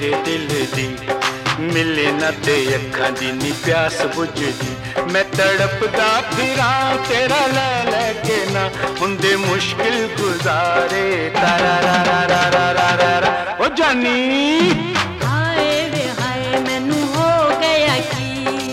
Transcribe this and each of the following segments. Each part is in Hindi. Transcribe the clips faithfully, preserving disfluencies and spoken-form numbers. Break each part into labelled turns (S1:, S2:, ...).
S1: मेरे दिल दी, मिले ना ते अखां दी नी प्यास बुझदी। मैं तड़पदा फिरां तेरा लै लैके ना, हुंदे मुश्किल गुजारे तारा रा रा रा रा रा रा रा। ओ जानी
S2: हाय वे हाय मैनू हो गया की।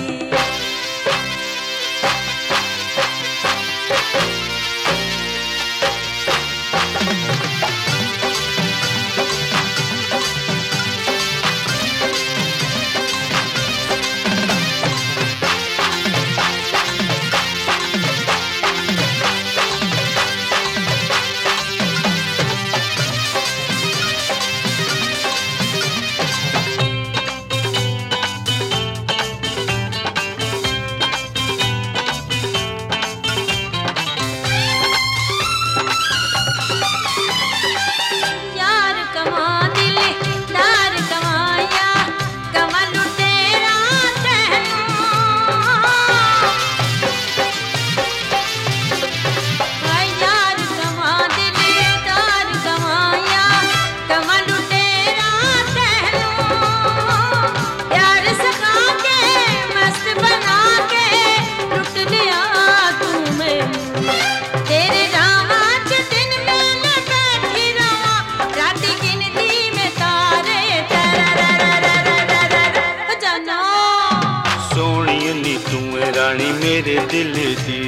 S1: रानी मेरे दिल दी।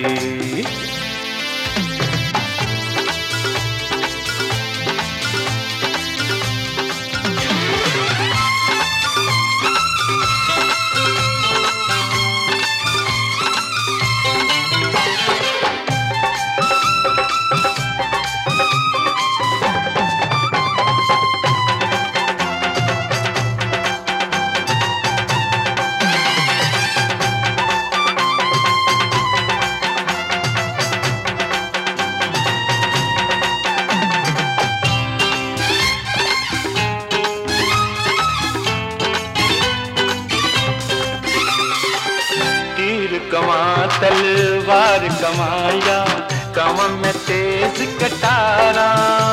S1: कमां तलवार कमाया कमां मैं तेज कटारा।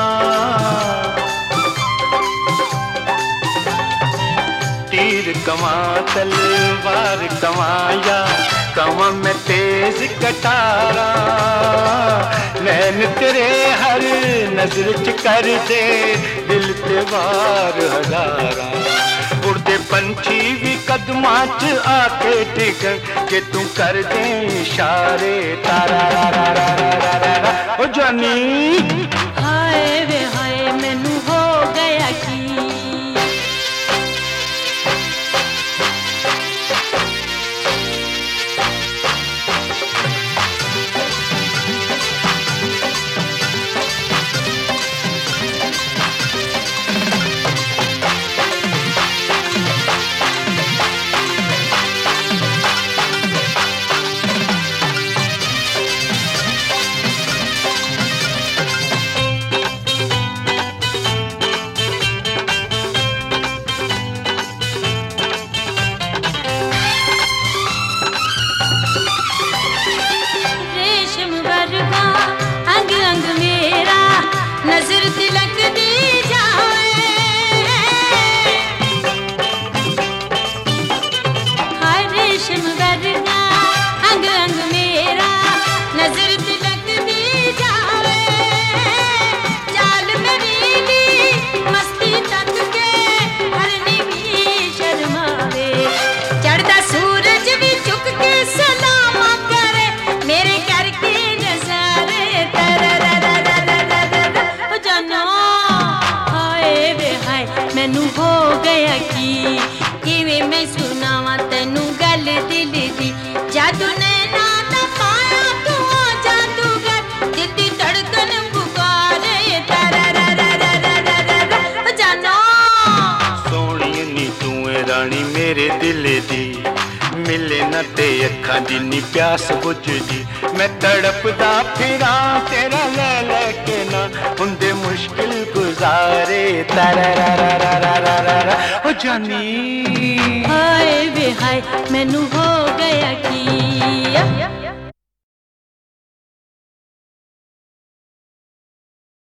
S1: तीर कमां तलवार कमाया कमां मैं तेज कटारा। नैन तेरे हर नजर च कर दे दिल ते वार हजारा। उड़दे पंछी भी कदमां च आके टिकन जे तू कर दे इशारे तारा रा रा रा रा रा रा। ओ जानी
S2: हाय वे हाय मैनू हो गया की। नजर तिलक दी जाए हाय रेशम वर्गा अंग अंग मेरा नजर तिलक दी जाए। चाल मेरी मस्ती तक के हरनी भी शर्मावे। चढ़दा सूरज भी झुक के सलामा करे मेरे करके नजारे तारा रा रा रा मैनू हो गया की। किवें मैं सुनावा तेनू गल दिल दी। जादू नैना दा पाया तू जादूगर दित्ती धड़कन पुकारे तारा रा रा रा रा रा रा। जानो
S1: सोहणी नी तू रानी मेरे दिल दी। मिले ना ते अखां दी नी प्यास बुझदी। मैं तड़पदा फिरां तेरा लै लैके ना, हुंदे मुश्किल गुजारे तारा रा रा रा रा रा रा रा। ओ जानी
S2: हाय वे हाय मैनू हो गया की।